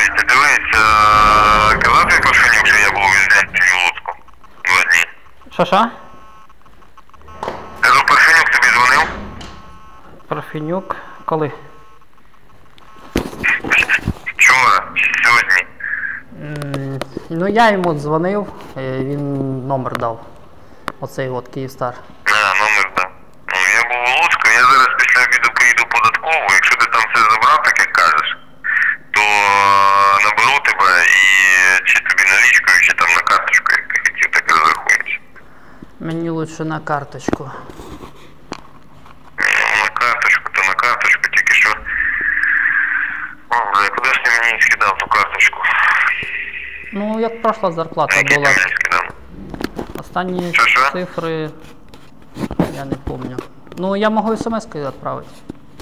Дивись, казав я Парфенюк, що я був у Вільдянці в Луцьку 2 дні. Що? Кажу, Парфенюк тобі дзвонив? Парфенюк. Коли? Вчора, чи сьогодні? Ну я йому дзвонив, він номер дав. Оцей от Київстар. Номер дав. Ну, я був у Луцьку, я зараз після обіду поїду в податкову. Якщо ти там все забрав, так як кажеш, то наберу тебе і чи тобі налічкою, чи там на карточку, як ти хотів, так розрахуємося. Мені лучше на карточку. На карточку, тільки що... О, бля, куди ж ти мені скидав ту карточку? Ну, як пройшла зарплата Які ти була. мені скидав? Останні Що? цифри я не пам'ятаю. Ну, я можу смс-кою відправити.